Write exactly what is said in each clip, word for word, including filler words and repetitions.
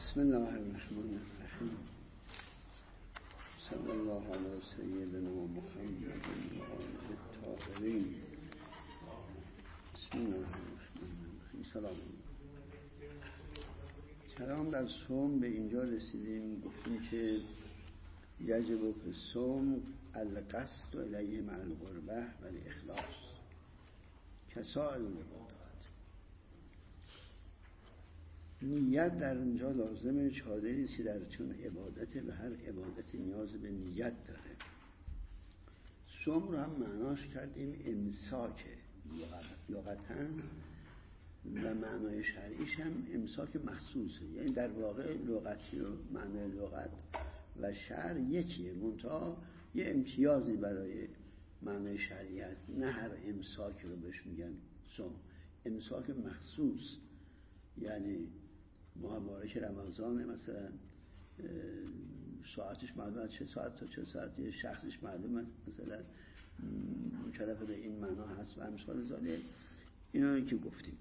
بسم الله الرحمن الرحیم. صلی الله علی سیدنا محمد و آله الطاهرین. بسم الله الرحمن الرحیم. سلام سلام. در صوم به اینجا رسیدیم، گفتیم که یجب فی الصوم القصد الیه مع القربه و الاخلاص کسائر العبادات. نیت در اونجا لازمه، چادری است که در چون عبادت و هر عبادت نیاز به نیت داره. صوم رو هم معناش کردیم امساک لغتاً و معنای شرعیش هم امساک مخصوصه، یعنی در واقع لغتی و معنای لغت و شرع یکیه، منتها یه امتیازی برای معنای شرعی هست. نه هر امساک رو بهش میگن صوم، امساک مخصوص، یعنی ماه مبارک رمضان مثلا ساعتش معلومه، چه ساعت تا چه ساعتی، شخصش معلومه، مثلا مکلف به این معنا هست و امثال ذالک. اینا که گفتیم.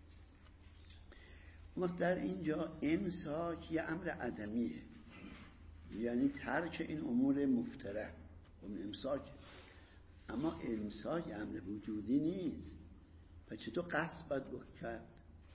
وقت در اینجا امساک یه امر عدمیه، یعنی ترک این امور مفترح اون امساک. اما امساک امر وجودی نیست. پس چطور قصد باید کرد؟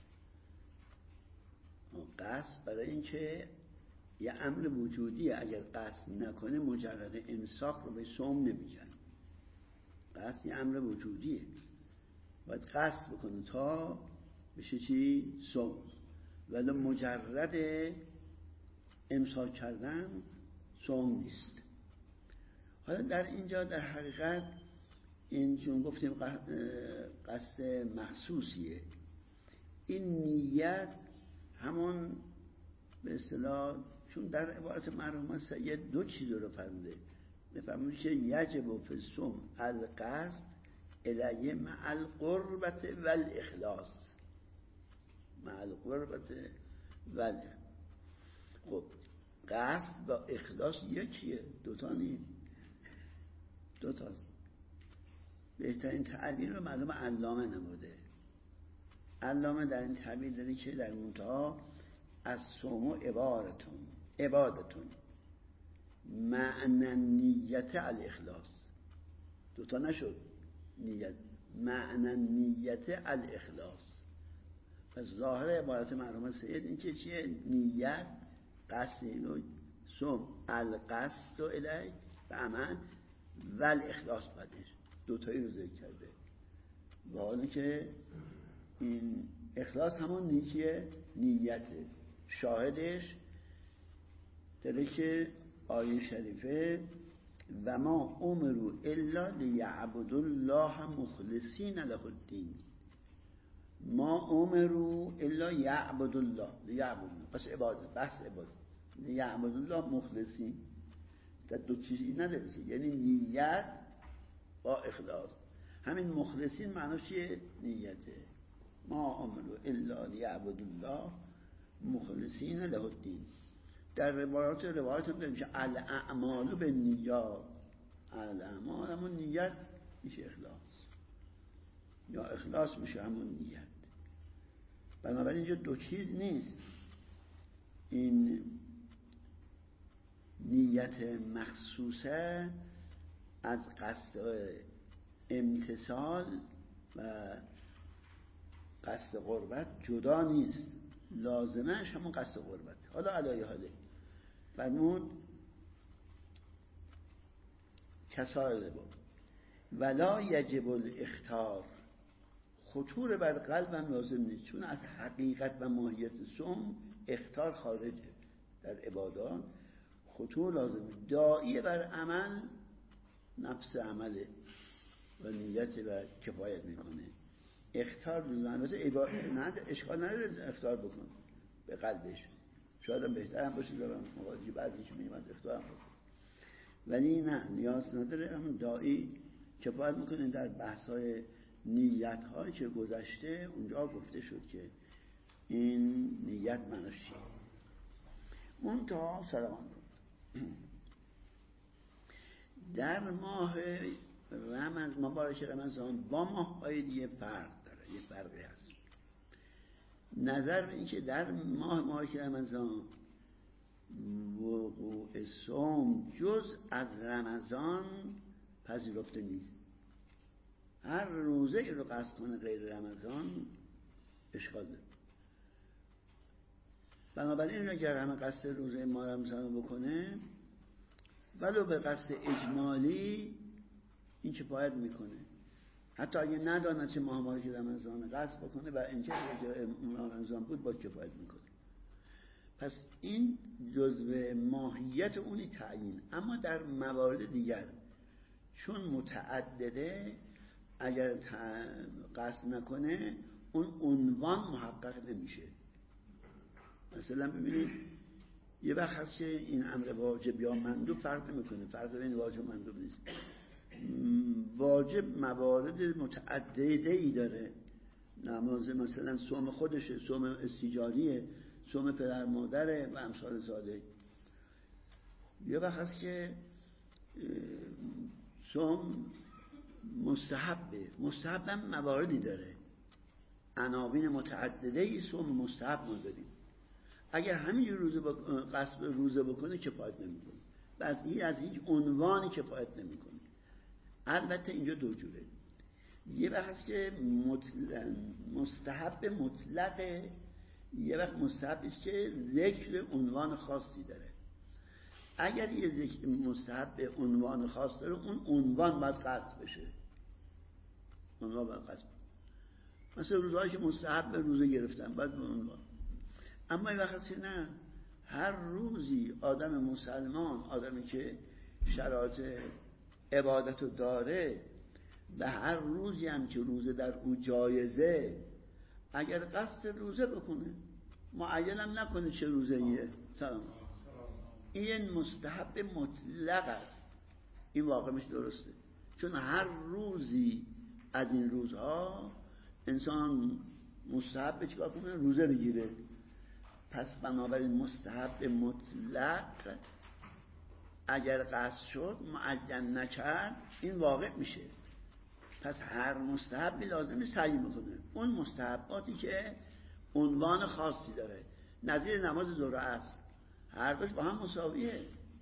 قصد برای اینکه یه امر وجودیه، اگر قصد نکنه مجرد امساک رو به صوم نمیگن. قصد یه امر وجودیه، باید قصد بکنه تا بشه چی؟ صوم. ولی مجرد امساک کردن صوم نیست. حالا در اینجا در حقیقت این چون گفتیم قصد مخصوصیه، این نیت همون به اصطلاح چون در عبارت مرحوم سید دو چیز رو فرموده. بفرموده که یجب فی الصوم القصد الیه مع القربت و الاخلاص. مع القربت و خب قصد و اخلاص یکیه، دوتا نیست، دوتاست. بهترین تعبیر رو معلوم علامه نموده. علامه در این تعبیر داره که در منتها از صوم عبارتون عبادتون معنی نیت الاخلاص. دوتا نشد نیت، معنی نیت الاخلاص. پس ظاهر عبارت مرحوم سید این که چیه؟ نیت، قصد اینو صوم، القصد الیه به عمل و الاخلاص بعدش دوتایی رو ذکر کرده. و حالا که این اخلاص همون نیچیه نیته. شاهدش داره که آیه شریفه و ما امروا الا لیعبدوا الله مخلصین له الدین. ما امروا الا یعبدوا الله، لیعبدوا، پس عبادت، بس عبادت، لیعبدوا الله مخلصین. در دو چیزی نداره، یعنی نیت با اخلاص. همین مخلصین معناش چیه؟ نیته. ما امروا الا لیعبدوا الله مخلصین له الدین. در روایات روایات هم داریم که الاعمال بالنیات، الاعمال همون نیت میشه اخلاص، یا اخلاص میشه همون نیت. بنابراین اینجا دو چیز نیست، این نیت مخصوصه از قصد امتثال و قصد قربت جدا نیست، لازمش همون قصد قربت. حالا علایه حاله فرمود کسائر بود ولا یجب الاختار. خطور بر قلبم لازم نیست، چون از حقیقت و ماهیت صوم اختار خارجه. در عبادات خطور لازم، داعی بر عمل نفس عمله و نیت و کفایت میکنه. اختار لازم، مثل عبادت اشکال نداره اختار بکن به قلبش، شاید هم بهتر هم باشه دارم مواجه بعدش میمد اختار هم بکن، ولی نه نیاز نداره. همون داعی کفایت میکنه. در بحث‌های نیت هایی که گذشته اونجا گفته شد که این نیت معناش چیه. منتها سلام در ماه رمضان مبارک رمضان با ماه های دیگه فرق داره، یه فرقی هست. نظر به این که در ماه ماه رمضان وقوع صوم جز از رمضان پذیرفته نیست. هر روزه ای رو قصد کنه غیر رمضان اشکال داره. بنابراین اگر همه قصد روزه ماه رمضان بکنه ولو به قصد اجمالی این کفایت میکنه، حتی اگه نداند چه ماه ماه رمضان قصد بکنه و اینکه ماه رمضان بود با کفایت میکنه. پس این جزء ماهیت اونی تعیین. اما در موارد دیگر چون متعدده اگر قصد نکنه اون عنوان محقق نمیشه. مثلا ببینید یه وقت هست که این امر واجب یا مندوب فرق نمیکنه، فرق بین واجب و مندوب نیست. واجب موارد متعدده ای داره، نماز مثلا صوم خودشه، صوم استیجاریه، صوم پدر مادره و امثال زاده. یه وقت هست که صوم مستحبه، مستحب هم مواردی داره، عناوین متعدده ای صوم مستحب ما داریم. اگر همین روزه بک... قصد روزه بکنه کفایت نمیکنه، از این از هیچ عنوانی کفایت نمیکنه. البته اینجا دو جوره، یه وقت هست که مطلق... مستحب مطلقه، یه وقت مستحب است که ذکر عنوان خاصی داره. اگر یه ذکر مستحب عنوان خاص داره اون عنوان باید قصد بشه، عنوان باید قصد بشه. مثلا روزهایی که مستحب روزه گرفتن باید به عنوان. اما این وقت نه، هر روزی آدم مسلمان، آدمی که شرایط عبادت رو داره و هر روزی هم که روزه در او جایزه، اگر قصد روزه بکنه معینم نکنه چه روزه ایه، سلام، این مستحب مطلق است. این واقعش درسته، چون هر روزی از این روزها انسان مستحب چیکار کنه؟ روزه بگیره. پس بنابراین مستحب مطلق اگر قصد شد معین نکرد این واقع میشه. پس هر مستحبی لازمه تعیین بکنه. اون مستحباتی که عنوان خاصی داره، نظیر نماز ظهر و عصر، هر دوش با هم مساویه،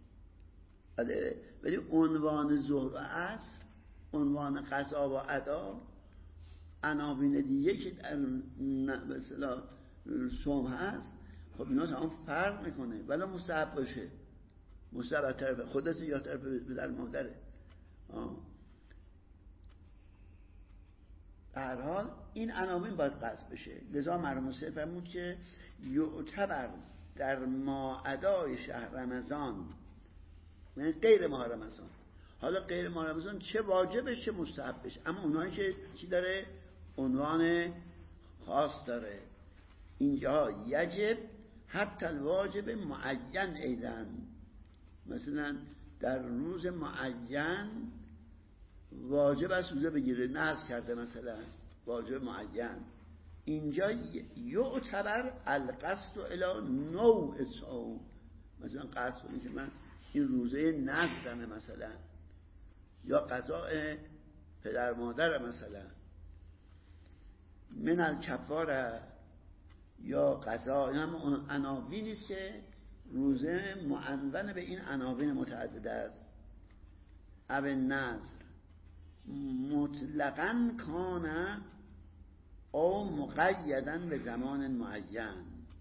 ولی عنوان ظهر و عصر، عنوان قضا و ادا، عناوین دیگه که در مثلا صوم هست، خب اینا هم فرق میکنه. ولی مستحب باشه، مستحب طرف خودت یا طرف پدر مادره. در حال این عناوین باید قصد بشه. لذا مرحوم سید فرمود که یعتبر در ماعدای شهر رمضان، یعنی غیر ماه رمضان، حالا غیر ماه رمضان چه واجبش چه مستحبش، اما اونایی که چی داره؟ عنوان خاص داره. اینجا یجب حتی الواجب معین ایدن، مثلا در روز معین واجب است روزه بگیره، نذر کرده مثلا واجب معین. اینجا یعتبر القصد الی نوع صوم، مثلا قصد کنی که من این روزه نذرمه مثلا، یا قضاء پدر مادر مثلا، من الکفاره یا قضا. این هم عناوینی است که روزه معنون به این عناوین متعدده است. او نذر مطلقاً کان او مقیداً به زمان معین.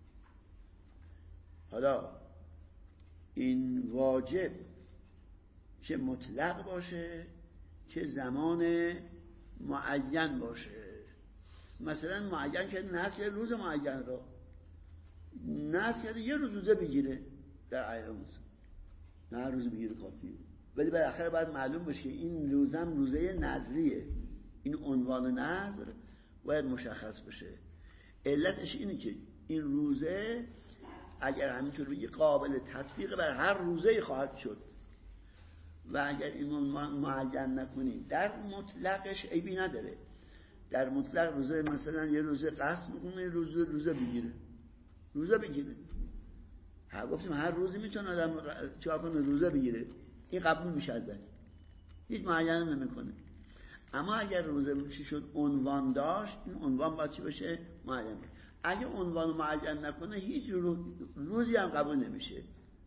حالا این واجب که مطلق باشه که زمان معین باشه. مثلا معین که نذر روز معین رو نذر یه روز روزه بگیره در ایام، نه هر روز بگیره کافیه، ولی بالاخره باید معلوم باشه که این روزم روزه نذریه. این عنوان نذر باید مشخص بشه. علتش اینه که این روزه اگر همینطور بگی قابل تطبیق بر هر روزه خواهد شد، و اگر این معین نکنی در مطلقش عیبی نداره. در مطلق روزه مثلا یه روزه قصد میکنه، روزه روزه بگیره، روزه بگیره. ها گفتیم هر روزی میتونه آدم چیکار کنه؟ روزه بگیره. این قبول میشه ازش، هیچ معین نمیکنه. اما اگر روزه چی شد عنوان داشت، این عنوان باید چی باشه؟ معین. اگه عنوان معین نکنه هیچ روزی هم قبول نمیشه.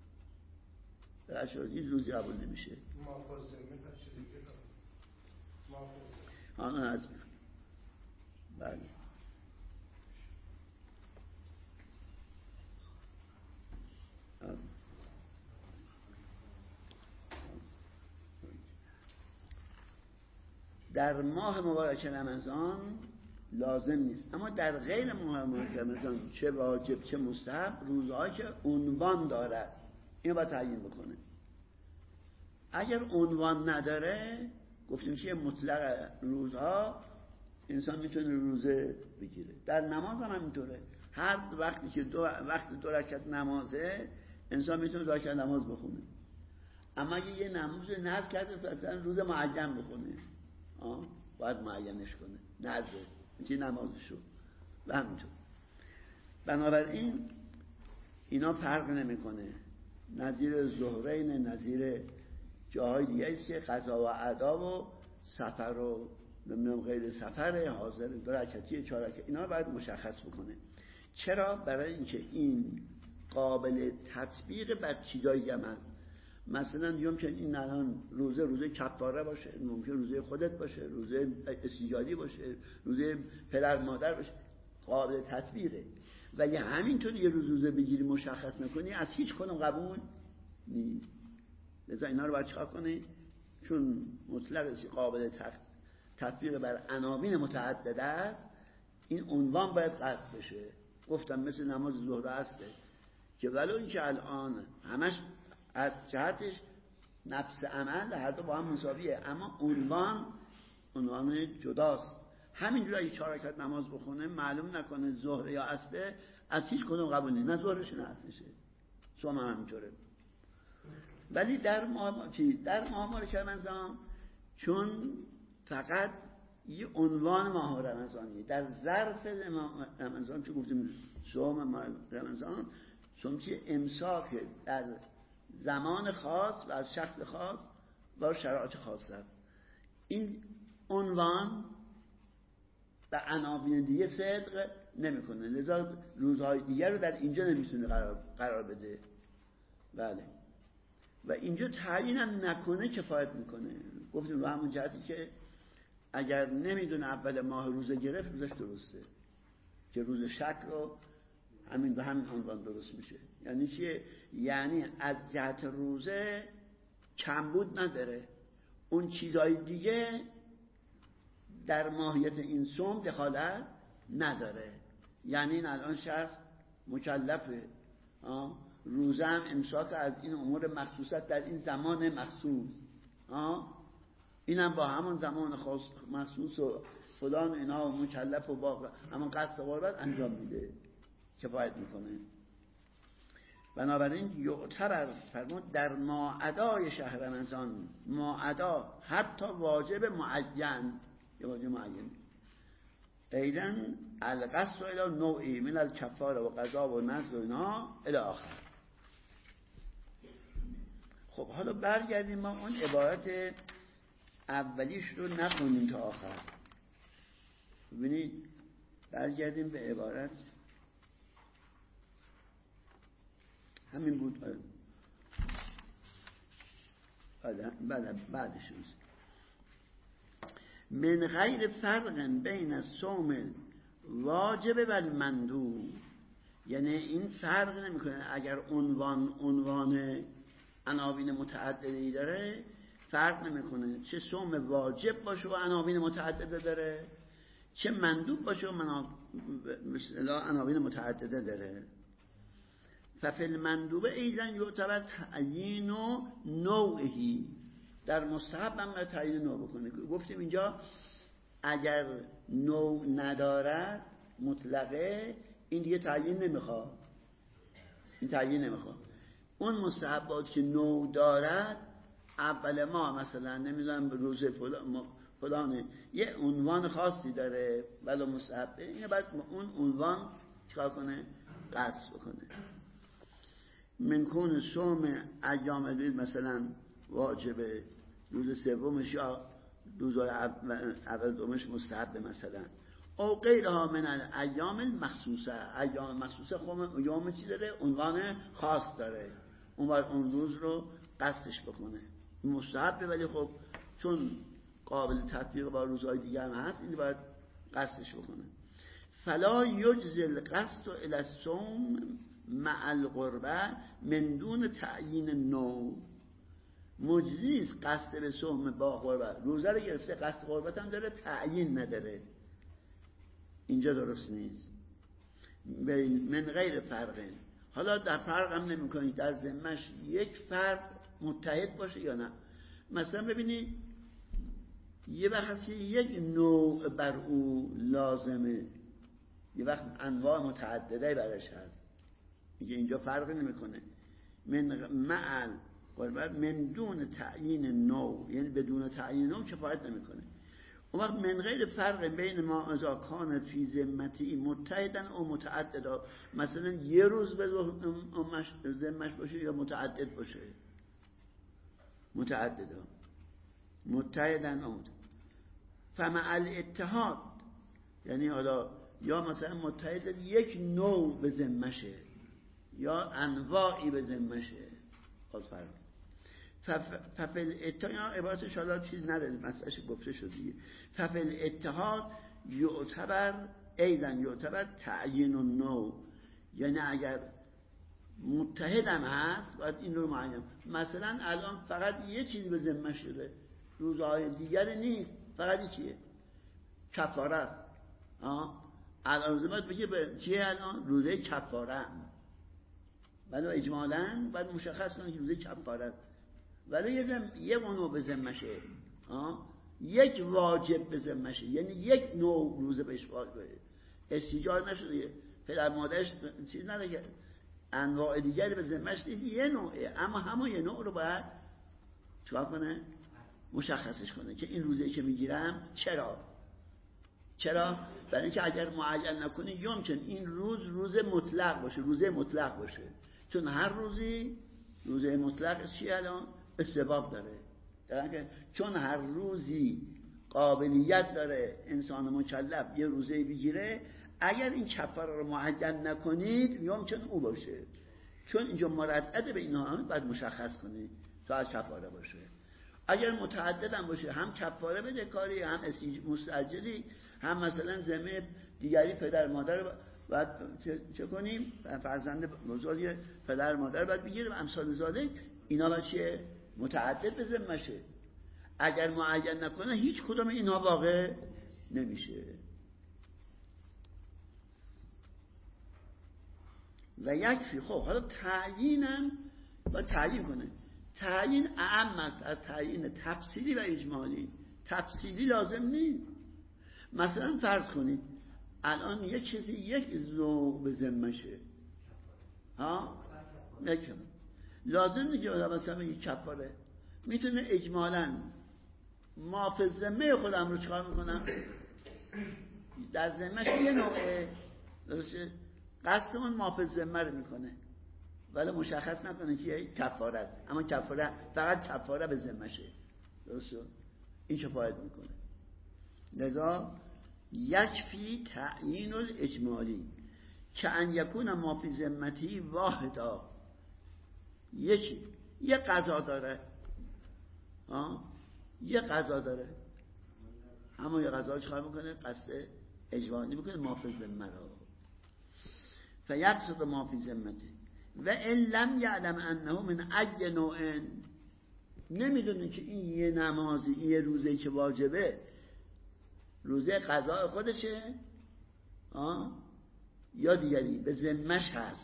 درست هیچ روزی قبول نمیشه. آن از بله در ماه مبارک رمضان لازم نیست، اما در غیر ماه مبارک رمضان چه واجب چه مستحب روزهایی که عنوان دارد اینو باید تعیین بکنه. اگر عنوان نداره گفتیم که مطلق روزها انسان میتونه روزه بگیره. در نماز هم همینطوره، هر وقتی که دو وقت دو رکعت نمازه انسان میتونه دو رکعت نماز بخونه. اما اگه یه نماز نذر کرده مثلا روز معین بخونه آه باید معینش کنه نذر چه نمازشو و همینطور. بنابراین اینا فرق نمیکنه، نظیر ظهرین نظیر جاهای دیگه است که قضا و ادا و سفر و نمیدونم غیر سفر حاضر دو رکعتی چهار رکعتی اینا باید مشخص بکنه. چرا؟ برای اینکه این قابل تطبیق بر چیزای دیگه هست. مثلا ممکن این الان روزه روزه کفاره باشه، ممکن روزه خودت باشه، روزه استیجادی باشه، روزه پدر مادر باشه، قابل تطبیقه. ولی همینطور یه روز روزه بگیری مشخص نکنی از هیچ کدوم قبول نیست. لذا اینا رو باید چیکار کنی؟ چون مطلق قابل تطبیق بر عناوین متعدد است این عنوان باید قصد بشه. گفتم مثل نماز ظهر هسته که ولو اینکه الان همش از جهتش نفس عمل هر دو با هم مساویه، اما عنوان عنوان جداست. همینجوری اگه چهار رکعت نماز بخونه معلوم نکنه ظهر یا عصر از هیچ کدوم قبول نیست، نه ظهرش نه عصرشه. شما هم همینطوره. ولی در ماه چی در ماه مبارک رمضان چون فقط یه عنوان ماه رمضانیه، در ظرف رمضان که گفتیم صوم رمضان صوم چی امساک در زمان خاص و از شخص خاص و شرایط خاص است. این عنوان به عناوین دیگه صدق نمیکنه، لذا روزهای دیگر رو در اینجا نمیتونه قرار, قرار بده. بله و اینجا تعیین هم نکنه کفایت میکنه. گفتیم رو همون جهتی که اگر نمیدونه اول ماه روزه گرفت روزش درسته، که روز شک رو همین به همین عنوان درست میشه. یعنی چیه؟ یعنی از جهت روزه کمبود نداره، اون چیزهای دیگه در ماهیت این صوم دخالت نداره. یعنی این الان شخص مکلفه، روزه هم امساک از این امور مخصوصت در این زمان مخصوص، اینم با همون زمان خاص مخصوص و فلان اینا و مکلف و با همون قصد قربت انجام میده، کفایت میکنه. بنابراین یعتبر فرمود در ماعدای شهر رمضان، ماعدا حتی واجب معین، یه واجب معین ایدن القصد الى نوعی من الکفاره و قضا و نذر و اینا الی آخر. خب حالا برگردیم ما اون عبارت اولیش رو نخونیم تا آخر. ببینید برگردیم به عبارت همین بود بعد بعدش من غیر فرق بین الصوم واجب و المندوب. یعنی این فرق نمیکنه اگر عنوان عنوان عناوین متعددی داره، فرق نمیکنه چه صوم واجب باشه و عناوین متعدده داره، چه مندوب باشه و مثلا عناوین متعدده داره. ففی المندوب ایضا یعتبر تعیین و نوعی، در مستحب هم تعیین نوع بکنه. گفتیم اینجا اگر نوع ندارد مطلقه این دیگه تعیین نمیخواد، این تعیین نمیخواد. اون مستحبات که نوع دارد اول ما مثلا نمیدونم روزه فلانه یه عنوان خاصی داره ولی مستحبه، اینه بعد اون عنوان چیکار کنه؟ قصد بکنه. من کون صوم ایام البید مثلا واجبه، روز سومش یا روز اول دومش مستحبه مثلا، او غیرها من الایام المخصوصه. ایام مخصوصه خب یوم چی داره؟ عنوان خاص داره، اون باید اون روز رو قصدش بکنه. مستحبه ولی خب چون قابل تطبیق با روزهای دیگه هم هست این باید قصدش بکنه. فلا یجزی القصد الی الصوم مع القربه من دون تعیین نوع. مجزی است قصد به صوم با قربت، روزه رو گرفته قصد قربت هم داره تعیین نداره، اینجا درست نیست. من غیر فرقه. حالا در فرق هم نمی کنید در ذمش یک فرد متحد باشه یا نه. مثلا ببینید یه وقت هستی یک نوع بر او لازمه، یه وقت انواع متعدده برش هست، میگه اینجا فرقی نمیکنه. من معل قربت من دون تعیین نوع، یعنی بدون تعیین نوع کفایت نمیکنه. اون وقت من غیر فرق بین ما اذا کان فی ذمتی متحدن او متعددا، مثلا یه روز به ذمش باشه یا متعدد باشه. متعددا متحدن او متعدد. فمع الاتحاد یعنی حالا یا مثلا متحد یک نوع به ذمشه یا انواعی به ذمشه، خود فرق. ففل اتحاد عبارتش حالا چیز نداره، مسئلهش گفته شد دیگه. ففل اتحاد یعتبر ایضا یعتبر تعیین النوع، یعنی اگر متحدم هست باید این رو معین. مثلا الان فقط یه چیزی به ذمه شده، روزهای دیگر نیست، فقط یکیه، کفاره است. آه الان روزه باید بگه به چیه؟ الان روزه کفاره هم ولی اجمالاً باید مشخص کنه که روزه کفاره است، ولی یه زم... یه نوع به ذمشه، یک واجب به ذمشه، یعنی یک نوع روزه بهش واجبه، استیجار نشده، پدر مادرش چیز نداره، انواع دیگری به ذمش دید، یه نوعه، اما همه یه نوع رو باید چکار کنه؟ مشخصش کنه که این روزه که میگیرم چرا؟ چرا؟ برای اینکه اگر معین نکنی یمکن این روز روز مطلق باشه، روزه مطلق باشه، چون هر روزی روزه مطلق چی الان؟ استحباب داره، در چون هر روزی قابلیت داره انسان مکلف یه روزه بگیره، اگر این کفاره رو معین نکنید یمکن او باشه، چون اینجا مردد به اینها باید مشخص کنید تا از کفاره باشه. اگر متعدد هم باشه، هم کفاره بده کاری، هم مستعجلی، هم مثلا ذمه دیگری پدر مادر باید چه کنیم؟ فرزند بزرگ پدر مادر باید بگیره و امثال ذالک، اینا باید چیه؟ متعدد به ذمشه. اگر معین نکنه هیچ کدوم اینا واقع نمیشه. و یکفی. خب حالا تعیینم باید تعیین کنه. تعیین اعم است از تعیین تفصیلی و اجمالی. تفصیلی لازم نیست. مثلا فرض کنید الان یک چیزی یک نوع به ذمشه، ها نکن لازم نیست مثلا بگی کفاره، میتونه اجمالاً ما فی ذمه خودم رو چکار میکنم؟ در ذمهش یه نوعه، درسته؟ قصدمون ما فی ذمه رو میکنه ولی مشخص نکنه که کفاره است، اما کفاره فقط کفاره به ذمهشه، درسته؟ این کفایت میکنه. لذا یکفی تعیین الاجمالی که ان یکون ما فی ذمتی واحدا، یکی یه قضا داره، آه؟ یه قضا داره، اما یه قضا چکار میکنه؟ قصد اجمالی میکنه ما فی ذمه رو، فیقصد ما فی ذمتی و ان لم یعلم انه من ای نوع، نمیدونه که این یه نمازی یه روزه که واجبه روزه قضا خودشه آه؟ یا دیگری به ذمه‌ش هست،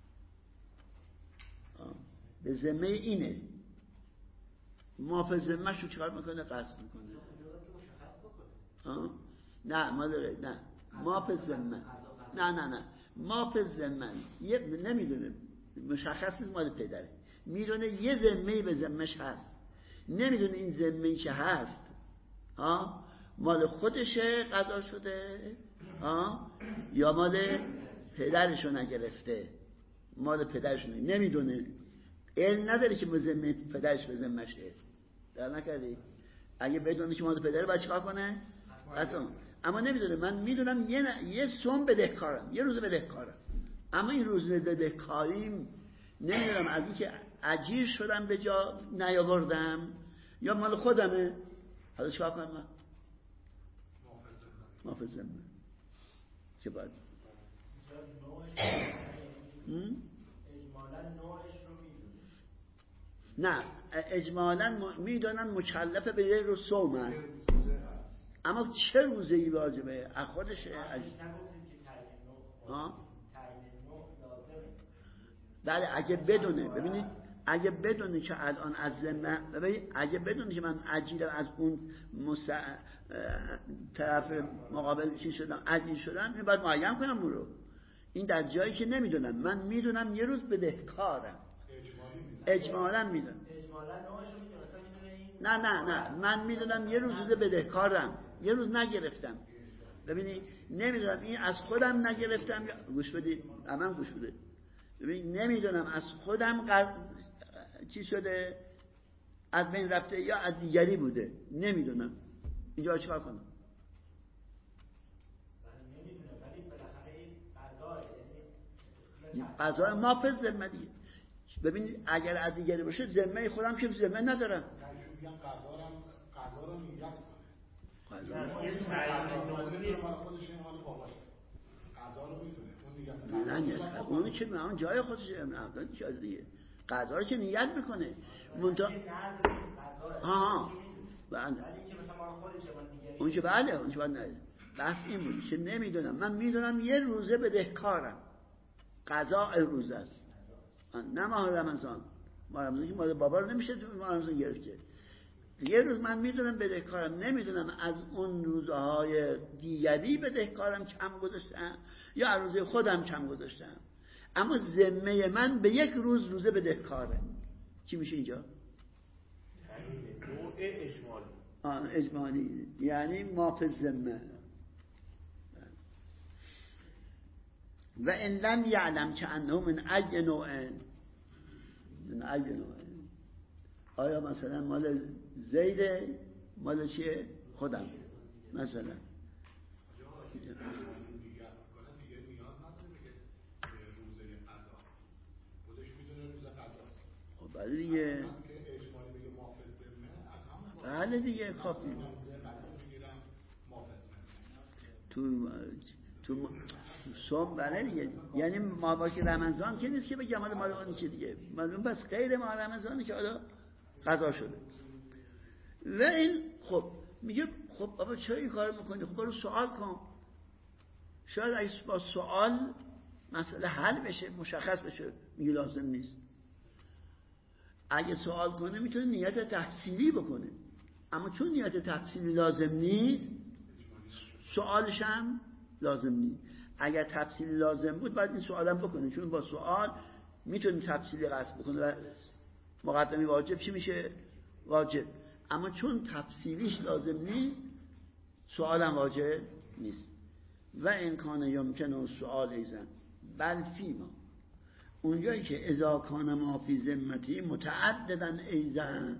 آه؟ به ذمه اینه، ما به ذمه‌ش رو چکار میکنه؟ قصد میکنه. آه؟ نه ما داره. نه ما به ذمه، نه نه نه ما به ذمه یه نمیدونه، مشخص نیست مال پدره، میدونه یه ذمه‌ای به ذمه‌ش هست، نمیدونه این ذمه‌ای که هست آه؟ مال خودشه قضا شده آه؟ یا مال پدرشو نگرفته، مال پدرشو نمیدونه، علم نداره که ذمه پدرش به ذمه‌شه، در نکردی؟ اگه بدونه که مال پدره باید چیکار کنه؟ اصلا اما نمیدونه. من میدونم یه ن... یه سوم بدهکارم، یه روز بدهکارم، اما این روز بدهکاریم نمیدونم از اینکه اجیر شدم به جا نیاوردم یا مال خودمه. حالا چیکار کنم من؟ محافظ ذمه چه باید اجمالا نوعش رو میدونم. نه اجمالا میدونن مکلف به یه روز صوم است، اما چه روزه ای واجبه از خودشه؟ ها؟ بله اگه بدونه، ببینید اگه بدونه که الان از ذمه، ببینید اگه بدونه که من اجیر از اون مسا... طرف مقابل چی شدم اجیر شدم، این باید معین کنم اون رو. این در جایی که نمیدونم، من میدونم یه روز بدهکارم، اجمالا میدونم. نه نه نه من میدونم یه روز روز بدهکارم، یه روز نگرفتم. ببینید نمیدونم این از خودم نگرفتم یا گوش بدید، من گوش بده. ببینید نمیدونم از خودم قر... چی شده از بین رفته یا از دیگری بوده، نمیدونم. اینجا چیکار کنم؟ قضا ما پس ذمه دیگه. ببینید اگر از دیگری باشه ذمه خودم که ذمه ندارم. میگم قضا رو قضا رو نیت کنه. قضا رو میتونه. نه نه اون که من جای خودش اون چیز دیگه. قضا رو که نیت میکنه. منتها ها بله. اون که بله اون که بعد نه. بس این بود که نمیدونم. من میدونم یه روزه بدهکارم. قضا روزه است. نه ماه رمضان. ماه رمضان که مال بابا رو نمیشه تو ماه رمضان گرفته. یه روز من میدونم بدهکارم، نمیدونم از اون روزهای دیگری بدهکارم کم گذاشتم یا از روزه خودم کم گذاشتم، اما ذمه من به یک روز روزه بدهکاره. چی میشه اینجا؟ نوع اجمالی. آه اجمالی یعنی مافز ذمه. و ان لم یعلم که انه من ای نوع من ای نوع، آیا مثلا مال زیده مال چیه؟ خودم مثلا خب بله دیگه بله دیگه خب تو تو صوم بله دیگه، یعنی ما باشه رمضان که نیست که بگم مال مال اون که دیگه معلوم، بس غیر ما رمضانه که حالا قضا شده. و این خب میگه خب بابا چرا این کار میکنی؟ خب برو سوال کن، شاید اگه با سوال مسئله حل بشه مشخص بشه. میگه لازم نیست. اگه سوال کنه میتونه نیت تحصیلی بکنه، اما چون نیت تحصیلی لازم نیست سوالش هم لازم نیست. اگر تفصیلی لازم بود باید این سوالم بکنه، چون با سوال میتونه تفصیلی قصد بکنه و مقدمی واجب چی میشه؟ واجب. اما چون تفصیلیش لازم نیست سوالم واجب نیست. و این کانه یمکنه سوال ایزن بل فیما، اونجایی که اذا کان ما فی ذمتی متعددن ایزن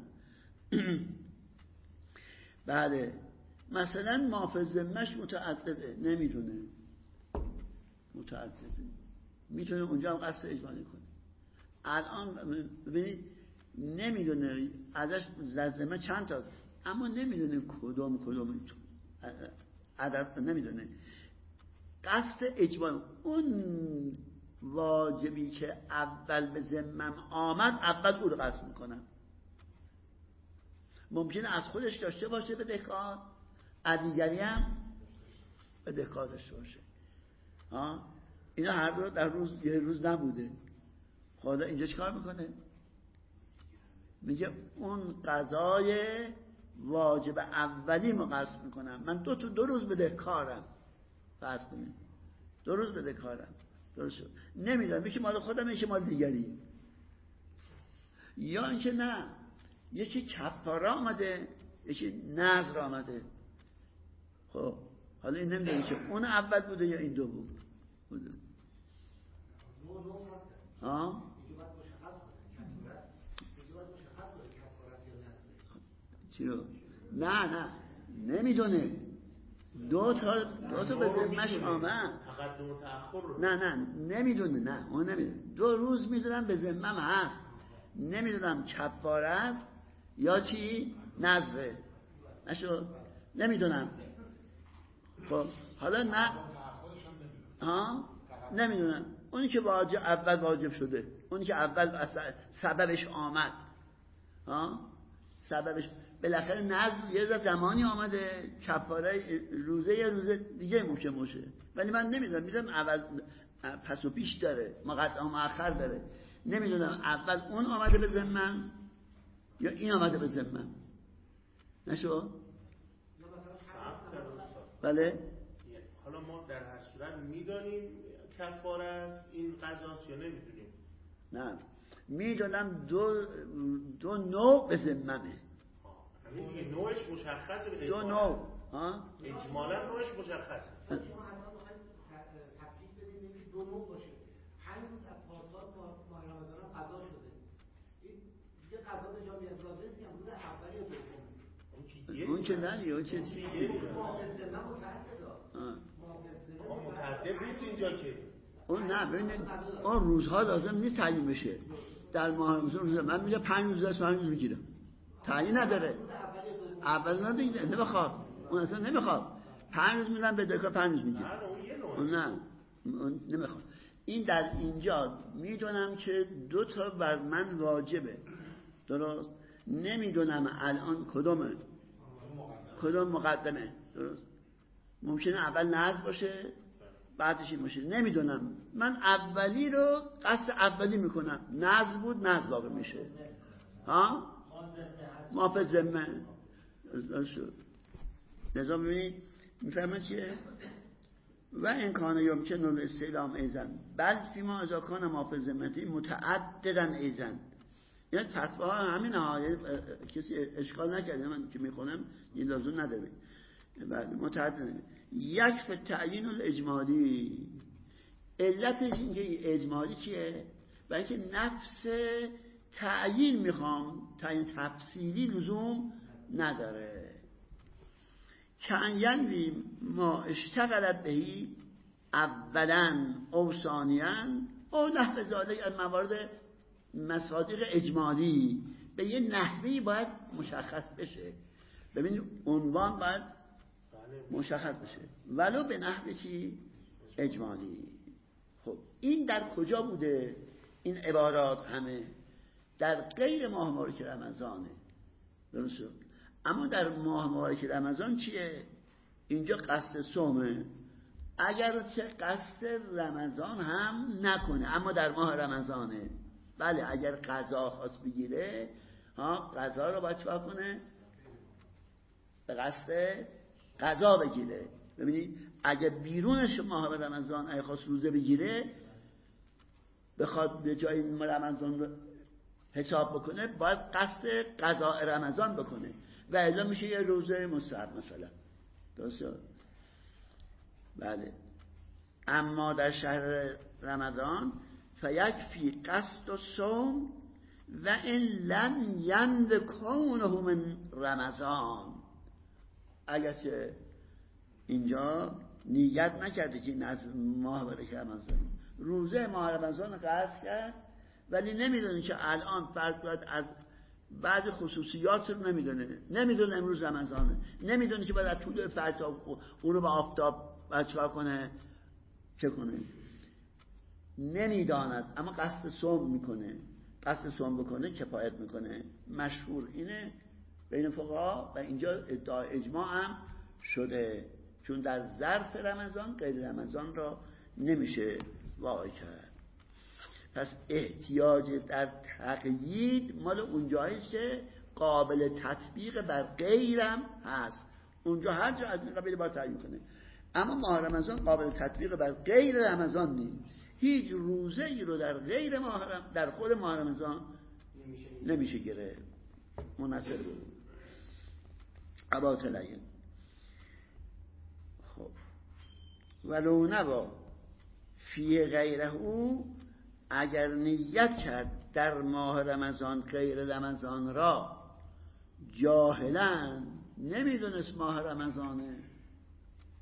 بله مثلا ما فی ذمش متعدده، نمیدونه متعدده، میتونه اونجا هم قصد اجمالی کنه. الان ببینید نمیدونه ازش ذمه چند تاست، اما نمیدونه کدوم کدوم عدد نمیدونه. قصد اجمالی اون واجبی که اول به ذمم آمد اول او رو قصد میکنم. ممکنه از خودش داشته باشه بدهکار، از دیگری هم بدهکار داشته باشه. ها اینا هر دو در روز یه روز نبوده. خدا اینجا چیکار میکنه؟ میگه اون قضای واجب اولی ما قصد میکنم. من دو تا دو روز بدهکارم، فرض کنید دو روز بدهکارم، درست شد. نمیدونم یکی مال خودم یکی مال دیگری، یا اینکه نه یکی کفاره آمده یکی نذر آمده. خب حالا این نمیدونه که اون اول بوده یا این دو بود بوده. ها چی رو؟ نه نه نمیدونه دو تا دو تا به ذمه‌ش آمد. تقدم و تأخر رو نه نه نمیدونه، نه اون نمیدونه. دو روز میدونم به ذمم هست، نمیدونم کفاره است یا چی نذره. نشد نمیدونم. خب حالا نه ها نمیدونم. اونی که واجب اول واجب شده، اونی که اول سببش آمد، ها سببش بالاخره نذر یه زمانی آمده، کفاره روزه یه روزه دیگه ممکن باشه، ولی من نمیدونم. میدونم اول پس و پیش داره، مقدم و مؤخر داره. نمیدونم اول اون آمده به ذمم یا این آمده به ذمم. نشو؟ بله. حالا ما در هر صورت میدانیم کفاره است این قضاست یا نمیدونیم؟ نه میدونم دو دو نوع به ذممه. همین نوعش مشخصه. دو نوع ها اجمالا نوعش مشخصه. شما الان میخواید تفکیک بدید که دو نوع باشه. پنج روز از پارسال ماه رمضان هم قضا شده. این دیگه قضا به جا میاد. لازم نیست که روز اولی یا دومی. اون که نه اون چه چیزی محافظه من متعدد داد. ما متعدد نیست اینجا که. اون نه ببینید اون روزها لازم نیست تعیین بشه. در ماه رمضان روز من میگه پنج روز است، پنج روز میگیرم. تعیین نداره. اول نداره نمیخواد. اون اصلا نمیخواد. پنج روز میدم به دکا پنج روز میگیرم. اون نه اون نمیخواد. این در اینجا میدونم که دو تا بر من واجبه. درست؟ نمیدونم الان کدومه کدوم مقدمه. درست؟ ممکنه اول نذر باشه بعدش این باشه، نمیدونم. من اولی رو قصد اولی میکنم، نذر بود نذر واقع میشه. ها محافظ ذمه لذا ببینید میفهمد که و امکان یمکن الاستعلام ایزن بل فیما اذا کان محافظ ذمتی متعددن ایزن. یعنی فتوا همین ها، کسی اشکال نکرده من که میخونم این لازم نداره. بعد متعدد یک فی تعیین الاجمالی. علتش این که اجمالی چیه؟ برای که نفس تعیین میخوام، تعیین تفصیلی لزوم نداره. که ینوی ما اشتغلت بهی اولا او ثانیا او نحو ذالک از موارد مصادیق اجمالی به یه نحوی باید مشخص بشه. ببینید عنوان باید مشخص بشه ولو به نحو چی؟ اجمالی. خب این در کجا بوده؟ این عبارات همه در غیر ماه مبارک رمضانه. درست شد؟ اما در ماه مبارک رمضان چیه؟ اینجا قصد صومه، اگر چه قصد رمضان هم نکنه اما در ماه رمضانه. بله اگر قضا خواست بگیره ها قضا رو باید چکار کنه؟ به قصد قضا بگیره. ببینید اگر بیرونش ماه رمضان اگه خواست روزه بگیره بخواد به جای رمضان رو حساب بکنه باید قصد قضا رمضان بکنه و الا میشه یه روزه مستحب مثلا. درسته؟ بله. اما در شهر رمضان فیکفی قصد و صوم و ان لم یند کونه من رمضان. اگر که اینجا نیت نکرده که این از ماه برکه رمضان روزه ماه رمضان قصد کرد ولی نمیدونه که الان فرض کنید از بعض خصوصیات رو نمیدونه، نمیدونه امروز رمضانه، نمیدونه که باید از طول فجر تا غروب آفتاب باید چکار کنه چه کنه، نمیداند اما قصد صوم میکنه. قصد صوم بکنه کفایت میکنه. مشهور اینه بین فقها و اینجا ادعا اجماع هم شده، چون در ظرف رمضان غیر رمضان را نمیشه واقع کرد. پس احتیاج در تقیید مال اونجاییست که قابل تطبیق بر غیرم هست. اونجا هر جا از این قبیل باید تعیین کنه. اما ماه رمضان قابل تطبیق بر غیر رمضان نیست. هیچ روزه ای رو در غیر ماه رمضان در خود ماه رمضان نمیشه گرفت. مناسب بود. اباطلعین. خب ولو نبا فی غیره او، اگر نیت کرد در ماه رمضان غیر رمضان را جاهلا، نمیدونست ماه رمضانه،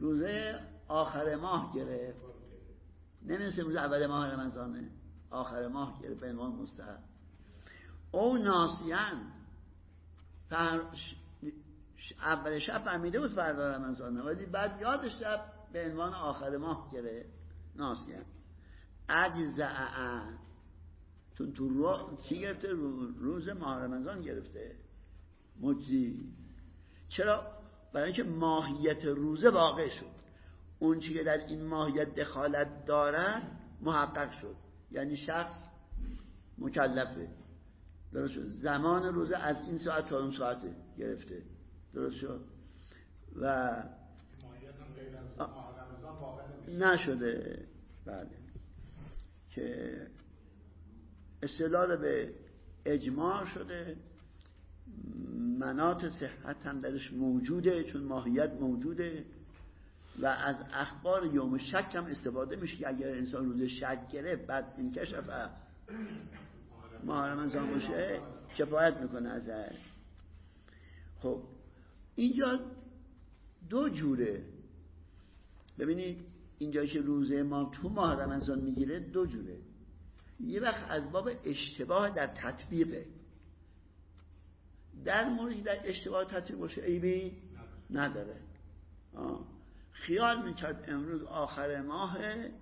روزه آخر ماه گرفت، نمیدونست روز اول ماه رمضانه، آخر ماه گرفت به عنوان مستحب. او ناسیان فر... اول شب فهمیده بود فردا رمضانه، ولی بعد یادش شب به عنوان آخر ماه گرفت ناسیان. اجزاء تو تو رو چی گرفته؟ روز ماه رمضان گرفته مجزی. چرا؟ برای اینکه ماهیت روزه واقع شد، اون چی که در این ماهیت دخالت دارد محقق شد، یعنی شخص مکلفه، درست شد. زمان روزه از این ساعت تا اون ساعته گرفته، درست شد. و نشده بله که استدلال به اجماع شده، مناط صحت هم درش موجوده چون ماهیت موجوده، و از اخبار یوم شک هم استفاده میشه که اگر انسان روز شک گرفت بعد این کشف ماه رمضان باشه کفایت میکنه ازش. خب اینجا دو جوره، ببینید اینجا که روزه ما تو ماه رمضان میگیره دو جوره. یه وقت از باب اشتباه در تطبیقه، در مورد در اشتباه تطبیق باشه عیبی نداره. آه. خیال میکرد امروز آخر ماهه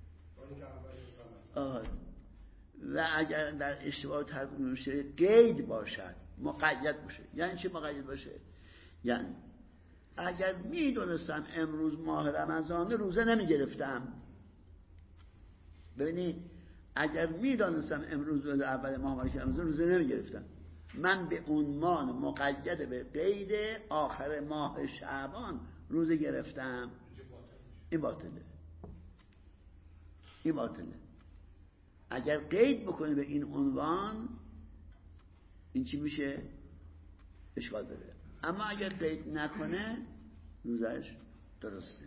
آه. و اگر در اشتباه تطبیق باشه قید باشد، مقید باشه. یعنی چی مقید باشه؟ یعنی اگر میدونستم امروز ماه رمضانه روزه نمیگرفتم. ببینید اگر میدونستم امروز روز اول ماه رمضان روزه نمیگرفتم، من به عنوان مقید به قید آخر ماه شعبان روزه گرفتم، این باطله، این باطله. اگر قید بکنه به این عنوان این چی میشه؟ اشکال داره. اما اگر قید نکنه روزش درسته.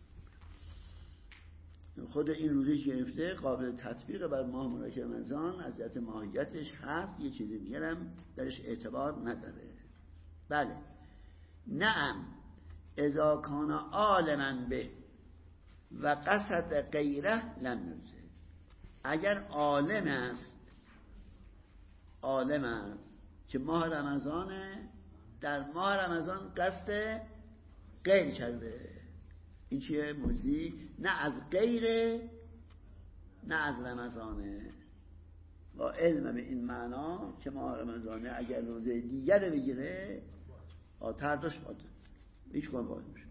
خود این روزه گرفته قابل تطبیق بر ماه مبارک رمضان، از جهت ماهیتش هست، یه چیزی دیگه هم درش اعتبار نداره. بله نعم اذا کان عالما به و قصد غیره لم یجزه. اگر عالم است، عالم است که ماه رمضانه، در ماه رمضان قصد غیر کرده، این چیه؟ مجزی نه از غیر نه از رمضانه، با علم به این معنا که ماه رمضانه اگر روزه دیگر بگیره آتردش باده هیچ کن باید میشه.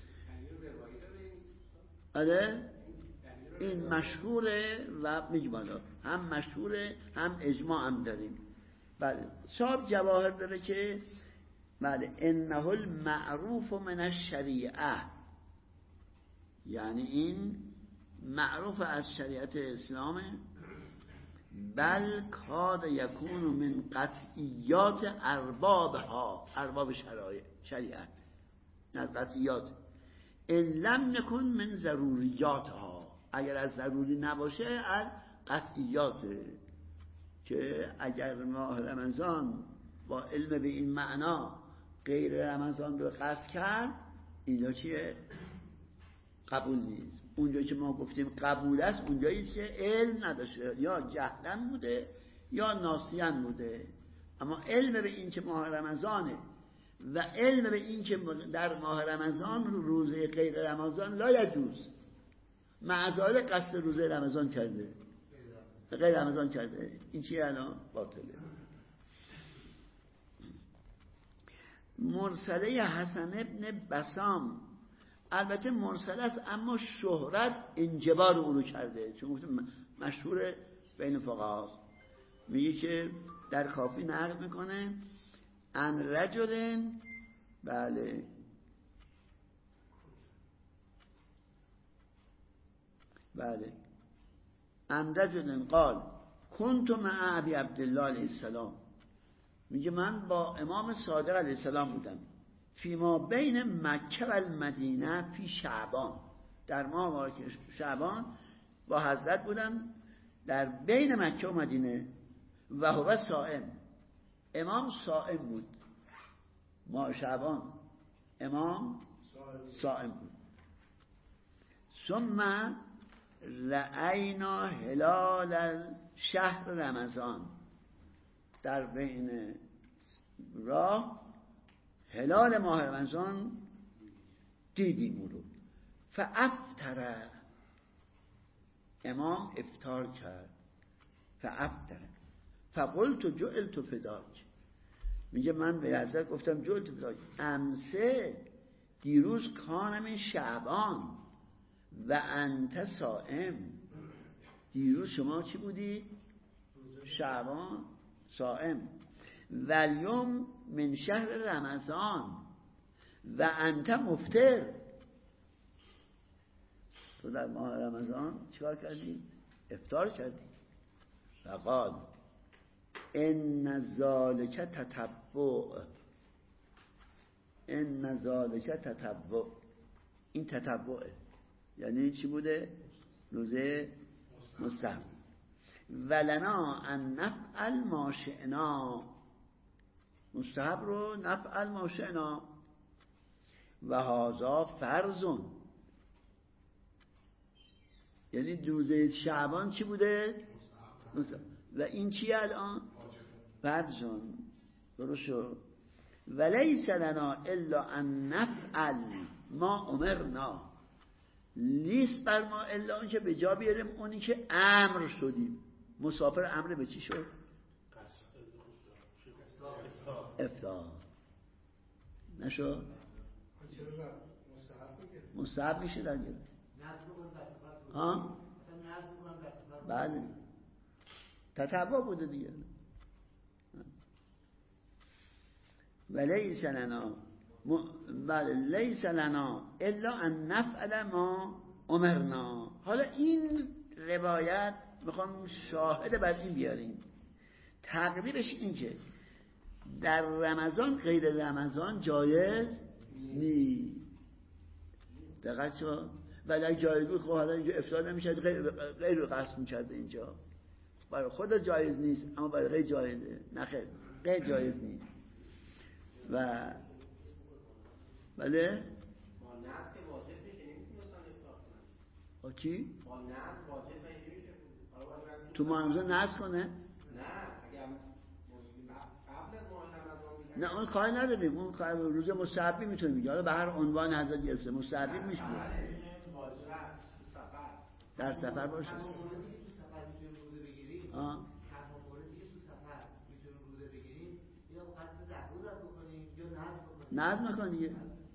آره این مشهوره و میگم هم مشهوره هم اجماع هم داریم. بله صاحب جواهر داره که بله انه المعروف من الشریعه، یعنی این معروف از شریعت اسلامه، بل کاد یکون من قطعیات اربابها، ارباب شریعت از قطعیات، ان لم نکن من ضروریاتها، اگر از ضروری نباشه از قطعیاته، که اگر ماه رمضان با علم به این معنا غیر رمضان رو قصد کرد اینجا چیه؟ قبول نیست. اونجایی که ما گفتیم قبول است اونجایی که علم نداشته، یا جهلن بوده یا ناسیان بوده. اما علم به این که ماه رمضانه و علم به این که در ماه رمضان روزه غیر رمضان لا یجوز، معذال قصد روزه رمضان کرده غیر رمضان کرده، این چیه الان؟ باطله. مرسله حسن ابن بسام البته مرسل است اما شهرت انجبار او رو کرده، چون مشهور بین فقها است. میگه که در کافی نقل میکنه ان رجل، بله بله ان رجل قال كنت مع ابي عبدالله علیه السلام، میگه من با امام صادق علیه السلام بودم، فیما بین مکه و المدینه فی شعبان، در ماه مبارک شعبان با حضرت بودم در بین مکه و مدینه، و هو صائم، امام صائم بود، ماه شعبان امام صائم بود. ثم رأینا هلال شهر رمضان، در بین راه هلال ماه رمضان دیدیم او رو. فافطر، امام افطار کرد. فافطر فقلت جعلت فداک، میگه من به حضرت گفتم جعلت فداک امسه، دیروز کانم این شعبان و انت صائم، دیروز شما چی بودی؟ شعبان صائم. و الیوم من شهر رمضان و انت مفطر، تو در ماه رمضان چیکار کردی؟ افطار کردی. فقال ان ذالک تتبع، ان ذالک تتبع، این تتبعه یعنی چی بوده؟ روزه مستحب. ولنا ان نفعل ما شئنا، مستحب رو نفعل ما شئنا. و هذا فرض، یعنی روزه شعبان چی بوده؟ مستحب. و این چی الان؟ فرض. درست شد. ولیس لنا الا ان نفعل ما امرنا، لیست بر ما الا اون که به جا بیاریم اونی که امر شدیم. مسافر امر به چی شد؟ افطار. نشد؟ مستحب میشه در گره. ها؟ بله تتبع بوده دیگه. ولیس لنا بله لیس لنا الا ان نفعل ما امرنا. حالا این روایت میخوام شاهد بر این بیاریم. تقریبش این که در رمضان غیر رمضان جایز نی. دقیق شو. ولی اگه جایز بود خب حالا اینجا افطار نمیشه، غیر غیر قصد میکرد اینجا. برای خود جایز نیست اما برای غیر جایزه. نه خیر غیر جایز نیست. و بله با ناس که واجب میشه نمیتونستن افطار کنن. با کی؟ با ناس واجب نمیشه. تو مانزه ناس کنه؟ نه اگر قبل ماه رمضان نه اون کار نداریم، اون کار روز مستحبی میتونه میگه. حالا به هر عنوان حضرت گرفته مستحبی میشه در سفر باشه. تو سفر میتونیم روزه بگیریم. آه تنها موردی که تو سفر میتونیم روزه بگیریم یا قصد ده روز بکنیم یا نذر بکنیم. نذر نکن دیگه.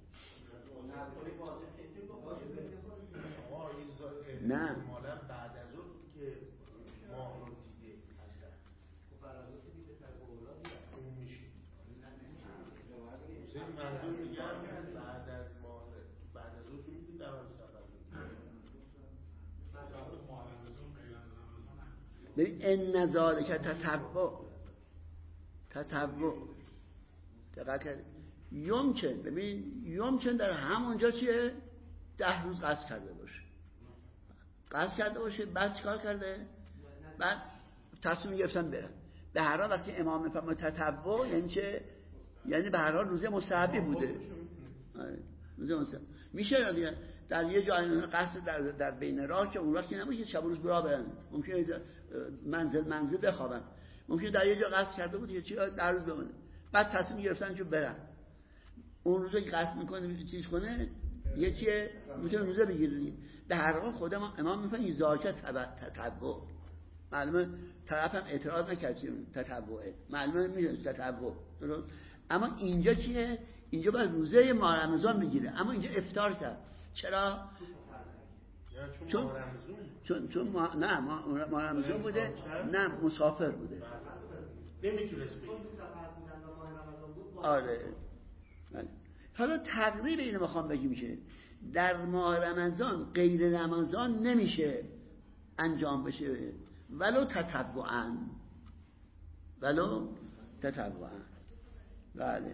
نه مالا بعد از اون که ماه رو دیده اصلا فرضاً که دیگه سر قولا اون میشه. منظور میگم بعد از ماه، بعد از اون که میتونی در حال سفر ببین ان ذالک تتبع، تتبع دقت کرد. یمکن ببین یمکن در همونجا چیه؟ ده روز قصد کرده باشه، قصد کرده باشه بعد چیکار کرده؟ بعد تصمیم گرفتن برن. به هر حال وقتی امام میفرماید تتبع یعنی چه؟ یعنی به هر حال روزه مستحبی بوده. روزه مستحب میشه دیگه. در یه جای قصد در, در بین راه که اون وقتی نمیشه شب و روز برا برن، ممکنه منزل منزل بخوابن، ممکنه در یه جا قصد کرده بود که چی در روز بمونه، بعد تصمیم گرفتن که برن. اون روزه که قصد میکنه چیز کنه یه چیه میتونه روزه بگیره. به هر حال خود ما امام میفهمه زاکه تتبع. معلومه طرف هم اعتراض نکرد تتبعه، معلومه میدونه تتبع درست. اما اینجا چیه؟ اینجا باید روزه ماه رمضان بگیره، اما اینجا افطار کرد. چرا؟ چون چون چون ما نه ما ماه رمضان بوده، نه مسافر بوده، نمیتونست بگیره. آره. حالا تقریب اینو میخوام بگیم که در ماه رمضان غیر رمضان نمیشه انجام بشه ولو تتبعاً، ولو تتبعاً. بله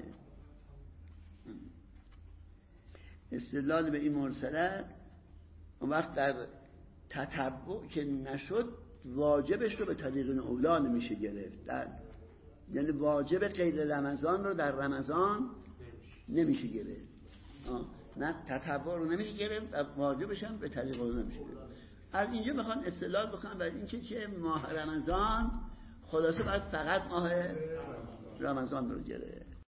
استدلال به این مرسله اون وقت در تتبع که نشد واجبش رو به طریق اولا نمیشه گرفت. در یعنی واجب غیر رمضان رو در رمضان نمیشه گرفت. آه. نه تطوع رو نمیشه گرفت و واجبش هم به طریق رو نمیشه گرفت. از اینجا میخوان استدلال بکنن برای اینکه چه ماه رمضان خلاصه باید فقط ماه رمضان رو گرفت.